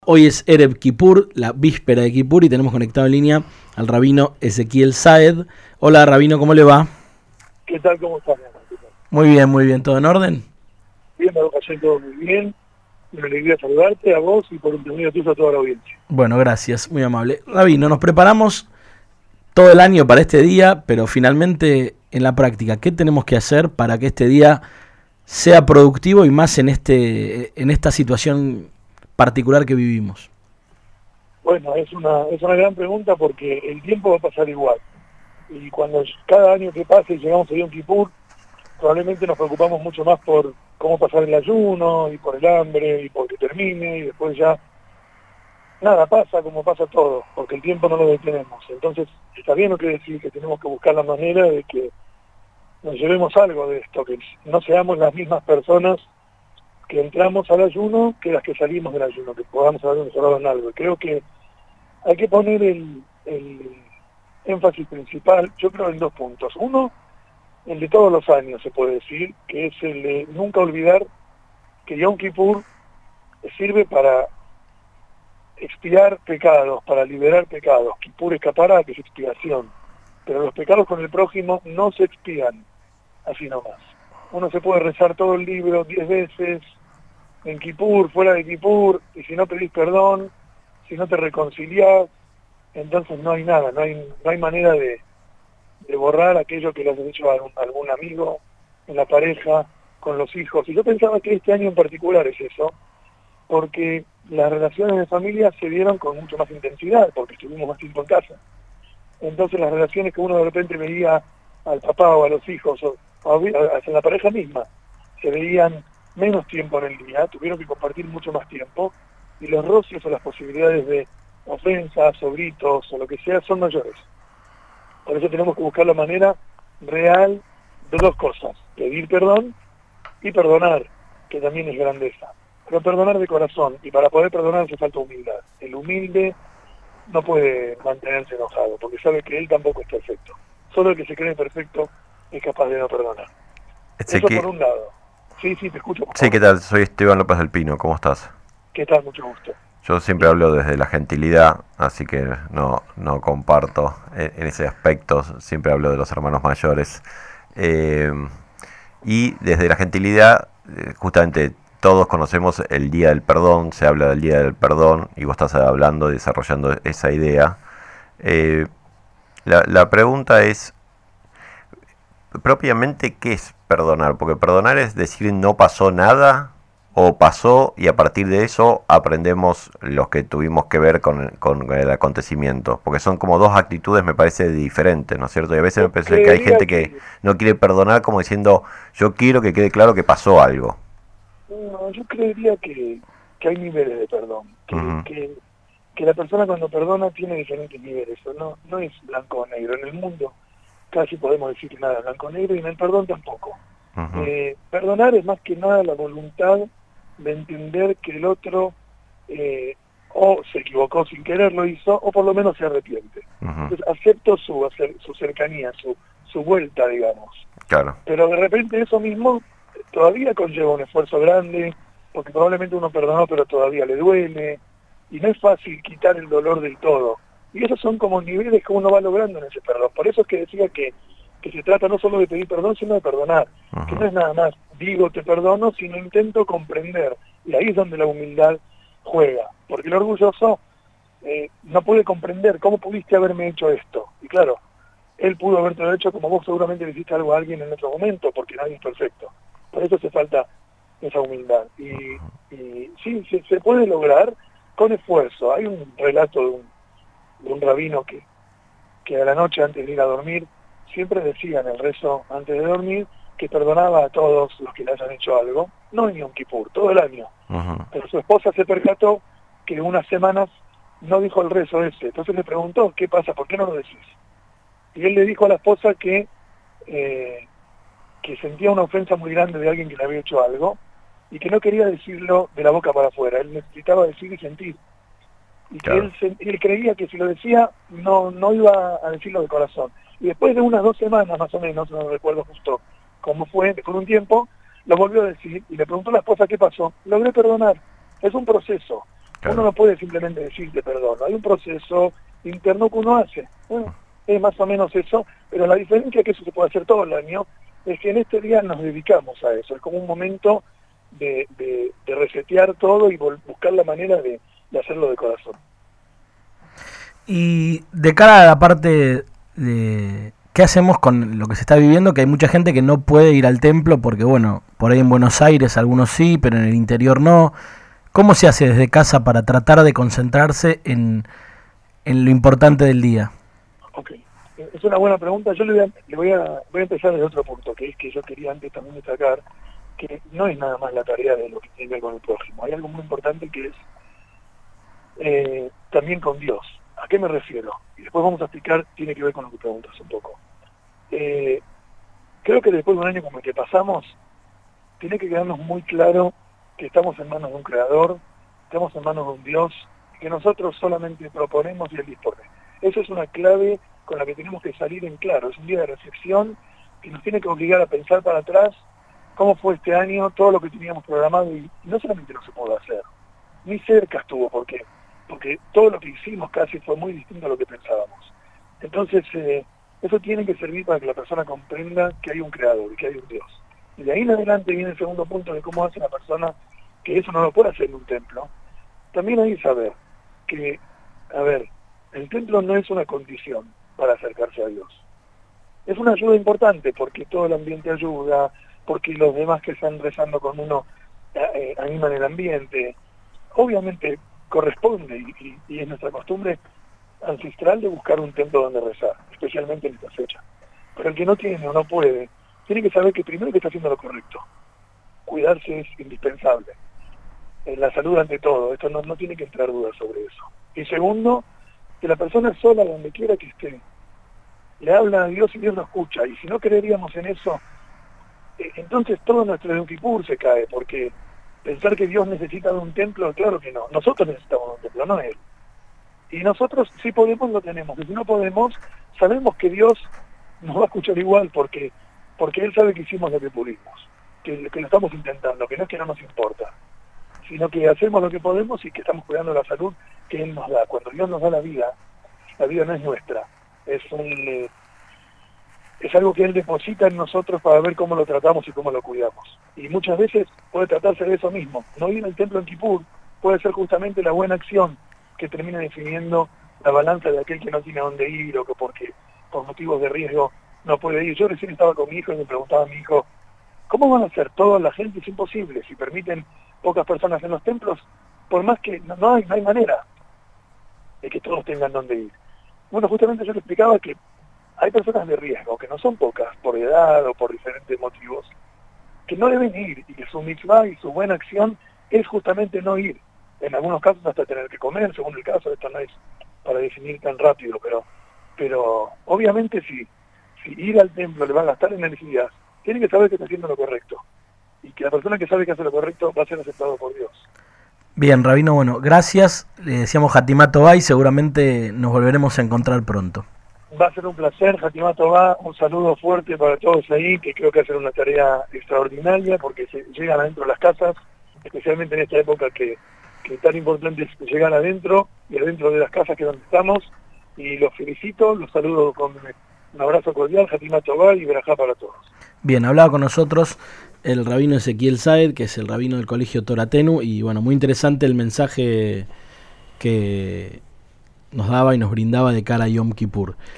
Hoy es Erev Kippur, la víspera de Kippur, y tenemos conectado en línea al rabino Ezequiel Saed. Hola, rabino, ¿cómo le va? ¿Qué tal? ¿Cómo estás? Muy bien, ¿todo en orden? Bien, me lo todo muy bien. Me alegría saludarte a vos y por intermedio tuyo a toda la audiencia. Bueno, gracias, muy amable. Rabino, nos preparamos todo el año para este día, pero finalmente en la práctica, ¿qué tenemos que hacer para que este día sea productivo y más en esta situación particular que vivimos? Bueno, es una gran pregunta porque el tiempo va a pasar igual. Y cuando cada año que pase y llegamos a Yom Kippur, probablemente nos preocupamos mucho más por cómo pasar el ayuno y por el hambre y por que termine y después ya nada pasa como pasa todo, porque el tiempo no lo detenemos. Entonces está bien lo que decir que tenemos que buscar la manera de que nos llevemos algo de esto, que no seamos las mismas personas que entramos al ayuno que las que salimos del ayuno, que podamos haber mejorado en algo. Creo que hay que poner el énfasis principal, yo creo, en dos puntos. Uno, el de todos los años, se puede decir, que es el de nunca olvidar que Yom Kippur sirve para expiar pecados, para liberar pecados. Kippur es capará, que es expiación. Pero los pecados con el prójimo no se expían así nomás. Uno se puede rezar todo el libro 10 veces, en Kippur, fuera de Kippur, y si no pedís perdón, si no te reconciliás, entonces no hay nada, no hay manera de borrar aquello que le has hecho a algún amigo, en la pareja, con los hijos. Y yo pensaba que este año en particular es eso, porque las relaciones de familia se dieron con mucho más intensidad, porque estuvimos más tiempo en casa. Entonces las relaciones que uno de repente veía al papá o a los hijos, o hasta la pareja misma, se veían menos tiempo en el día, tuvieron que compartir mucho más tiempo, y los rocios o las posibilidades de ofensas o gritos o lo que sea son mayores. Por eso tenemos que buscar la manera real de dos cosas: pedir perdón y perdonar, que también es grandeza. Pero perdonar de corazón, y para poder perdonar hace falta humildad. El humilde no puede mantenerse enojado, porque sabe que él tampoco es perfecto. Solo el que se cree perfecto es capaz de no perdonar. Eso por un lado. Sí, te escucho. Sí, ¿qué tal? Soy Esteban López del Pino, ¿cómo estás? ¿Qué tal? Mucho gusto. Yo siempre hablo desde la gentilidad, así que no comparto en ese aspecto, siempre hablo de los hermanos mayores. Y desde la gentilidad, justamente todos conocemos el Día del Perdón, se habla del Día del Perdón, y vos estás hablando, desarrollando esa idea. La pregunta es, propiamente, ¿qué es perdonar? Porque perdonar es decir no pasó nada, o pasó y a partir de eso aprendemos los que tuvimos que ver con el acontecimiento, porque son como dos actitudes, me parece, diferentes, ¿no es cierto? Y a veces me parece que hay gente que no quiere perdonar como diciendo yo quiero que quede claro que pasó algo. No, yo creería que hay niveles de perdón, que la persona cuando perdona tiene diferentes niveles, no es blanco o negro. En el mundo casi podemos decir que nada es blanco o negro, y en el perdón tampoco. Perdonar es más que nada la voluntad de entender que el otro o se equivocó sin querer, lo hizo, o por lo menos se arrepiente. Entonces acepto su cercanía, su vuelta, digamos. Claro. Pero de repente eso mismo todavía conlleva un esfuerzo grande, porque probablemente uno perdonó pero todavía le duele, y no es fácil quitar el dolor del todo. Y esos son como niveles que uno va logrando en ese perdón. Por eso es que decía que se trata no solo de pedir perdón, sino de perdonar. Que no es nada más digo te perdono, sino intento comprender. Y ahí es donde la humildad juega. Porque el orgulloso no puede comprender cómo pudiste haberme hecho esto. Y claro, él pudo haberte hecho como vos seguramente le hiciste algo a alguien en otro momento, porque nadie es perfecto. Por eso hace falta esa humildad. Y sí, se puede lograr con esfuerzo. Hay un relato de un rabino que a la noche antes de ir a dormir siempre decía en el rezo antes de dormir que perdonaba a todos los que le hayan hecho algo, no en Yom Kippur, todo el año. Pero su esposa se percató que unas semanas no dijo el rezo ese. Entonces le preguntó, ¿qué pasa? ¿Por qué no lo decís? Y él le dijo a la esposa que sentía una ofensa muy grande de alguien que le había hecho algo y que no quería decirlo de la boca para afuera. Él necesitaba decir y sentir. Y claro, que él creía que si lo decía no iba a decirlo de corazón. Y después de unas 2 semanas más o menos, no recuerdo justo cómo fue, con un tiempo, lo volvió a decir y le preguntó a la esposa qué pasó. Logré perdonar. Es un proceso. Claro. Uno no puede simplemente decir te perdono, hay un proceso interno que uno hace. Bueno, es más o menos eso, pero la diferencia es que eso se puede hacer todo el año, es que en este día nos dedicamos a eso, es como un momento de resetear todo y buscar la manera de hacerlo de corazón. Y de cara a la parte de qué hacemos con lo que se está viviendo, que hay mucha gente que no puede ir al templo porque, bueno, por ahí en Buenos Aires algunos sí, pero en el interior no. ¿Cómo se hace desde casa para tratar de concentrarse en lo importante del día? Ok, es una buena pregunta. Yo voy a empezar desde otro punto, que es que yo quería antes también destacar que no es nada más la tarea de lo que tiene que ver con el prójimo. Hay algo muy importante que es también con Dios. ¿A qué me refiero? Y después vamos a explicar, tiene que ver con lo que preguntas un poco. Creo que después de un año como el que pasamos, tiene que quedarnos muy claro que estamos en manos de un creador, estamos en manos de un Dios, y que nosotros solamente proponemos y Él dispone. Esa es una clave con la que tenemos que salir en claro. Es un día de reflexión que nos tiene que obligar a pensar para atrás cómo fue este año, todo lo que teníamos programado, y no solamente no se pudo hacer, ni cerca estuvo, porque todo lo que hicimos casi fue muy distinto a lo que pensábamos. Entonces, eso tiene que servir para que la persona comprenda que hay un creador y que hay un Dios. Y de ahí en adelante viene el segundo punto de cómo hace la persona, que eso no lo puede hacer en un templo. También hay que saber que, el templo no es una condición para acercarse a Dios. Es una ayuda importante porque todo el ambiente ayuda, porque los demás que están rezando con uno animan el ambiente. Obviamente corresponde y es nuestra costumbre ancestral de buscar un templo donde rezar, especialmente en esta fecha. Pero el que no tiene o no puede, tiene que saber que primero que está haciendo lo correcto. Cuidarse es indispensable. La salud ante todo, esto no tiene que entrar dudas sobre eso. Y segundo, que la persona sola, donde quiera que esté, le habla a Dios y Dios lo escucha. Y si no creeríamos en eso, entonces todo nuestro Yom Kippur se cae, porque pensar que Dios necesita de un templo, claro que no. Nosotros necesitamos de un templo, no Él. Y nosotros, si podemos, lo tenemos. Y si no podemos, sabemos que Dios nos va a escuchar igual, porque Él sabe que hicimos lo que pudimos, que lo estamos intentando, que no es que no nos importa, sino que hacemos lo que podemos y que estamos cuidando la salud que Él nos da. Cuando Dios nos da la vida no es nuestra, es algo que Él deposita en nosotros para ver cómo lo tratamos y cómo lo cuidamos. Y muchas veces puede tratarse de eso mismo. No ir al templo en Kippur puede ser justamente la buena acción que termina definiendo la balanza de aquel que no tiene a dónde ir o que porque por motivos de riesgo no puede ir. Yo recién estaba con mi hijo y me preguntaba a mi hijo, ¿cómo van a hacer toda la gente? Es imposible. Si permiten pocas personas en los templos, por más que no hay manera de que todos tengan dónde ir. Bueno, justamente yo le explicaba que hay personas de riesgo, que no son pocas, por edad o por diferentes motivos, que no deben ir y que su mitzvah y su buena acción es justamente no ir. En algunos casos hasta tener que comer, según el caso, esto no es para definir tan rápido, pero obviamente si ir al templo le va a gastar energías, tiene que saber que está haciendo lo correcto. Y que la persona que sabe que hace lo correcto va a ser aceptado por Dios. Bien, Rabino, bueno, gracias. Le decíamos Hatimá Tová y seguramente nos volveremos a encontrar pronto. Va a ser un placer, Hatimá Tová, un saludo fuerte para todos ahí, que creo que hacen una tarea extraordinaria porque se llegan adentro de las casas, especialmente en esta época que tan importante es llegar adentro y adentro de las casas que es donde estamos, y los felicito, los saludo con un abrazo cordial, Hatimá Tová y verajá para todos. Bien, hablaba con nosotros el rabino Ezequiel Saed, que es el rabino del colegio Toratenu, y bueno, muy interesante el mensaje que nos daba y nos brindaba de cara a Yom Kippur.